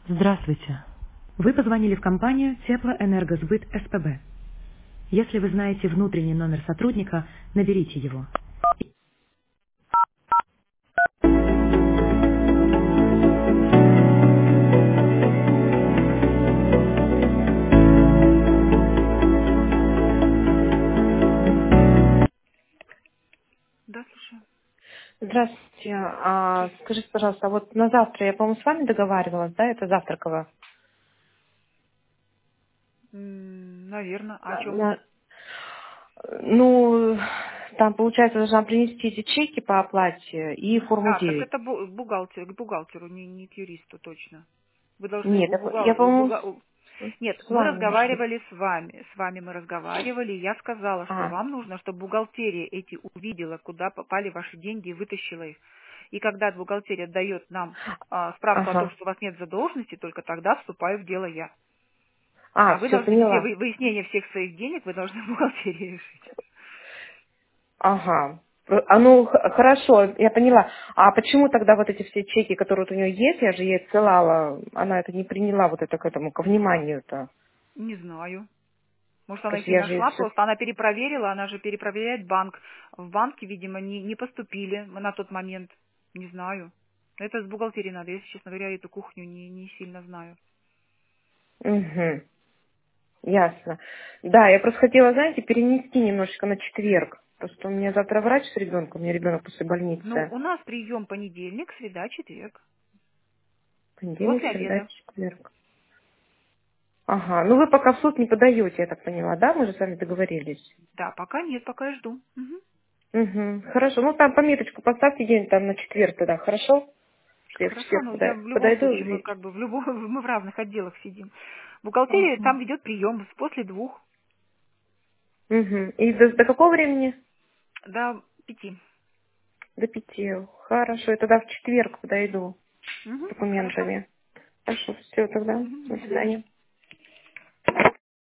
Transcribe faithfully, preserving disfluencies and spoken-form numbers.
Здравствуйте. Вы позвонили в компанию Теплоэнергосбыт СПБ. Если вы знаете внутренний номер сотрудника, наберите его. Да, слушаю. Здравствуйте. А, скажите, пожалуйста, а вот на завтра я, по-моему, с вами договаривалась, да, это завтраково? Наверное. А о На- чем? на- Ну, там, получается, должна принести эти чеки по оплате и форму А, так девять. это бу- бухгалтер, к бухгалтеру, не, не к юристу, точно. Вы должны Нет, у я, по- я, бухгалтера... У по-моему, буга- у- с, Нет, с мы вами, может быть. разговаривали с вами. С вами мы разговаривали. и Я сказала, что А, вам нужно, чтобы бухгалтерия эти увидела, куда попали ваши деньги и вытащила их. И когда бухгалтерия дает нам а, справку о том, ага. что у вас нет задолженности, только тогда вступаю в дело я. А, А вы все, должны все поняла. вы- выяснение всех своих денег, вы должны в бухгалтерии решить. Ага. А ну, х- хорошо, я поняла. А почему тогда вот эти все чеки, которые вот у нее есть, я же ей отсылала, она это не приняла вот это к этому, ко вниманию-то? Не знаю. Может, То она есть их не я же ей нашла, все... просто она перепроверила, она же перепроверяет банк. В банке, видимо, не, не поступили на тот момент. Не знаю. Это с бухгалтерией надо. Я, честно говоря, эту кухню не, не сильно знаю. Угу. Ясно. Да, я просто хотела, знаете, перенести немножечко на четверг. Просто у меня завтра врач с ребенком, у меня ребенок после Ну, больницы. у нас прием понедельник, среда, четверг. Понедельник, После среда, обеда. четверг. Ага, ну вы пока в суд не подаете, я так поняла, да? Мы же с вами договорились. Да, пока нет, пока я жду. Мгм. Угу, хорошо. Ну там пометочку поставьте день там на четверг тогда, хорошо? Что я в Хорошо, четверг но я пода- в любом подойду случае, мы и... как бы в любом, мы в разных отделах сидим. Бухгалтерия Угу. там ведет прием после двух Угу. И до, до какого времени? до пяти. До пяти. Хорошо, я тогда в четверг подойду с Мгм. Хорошо. документами. Хорошо, все тогда. Мгм. До До свидания. свидания.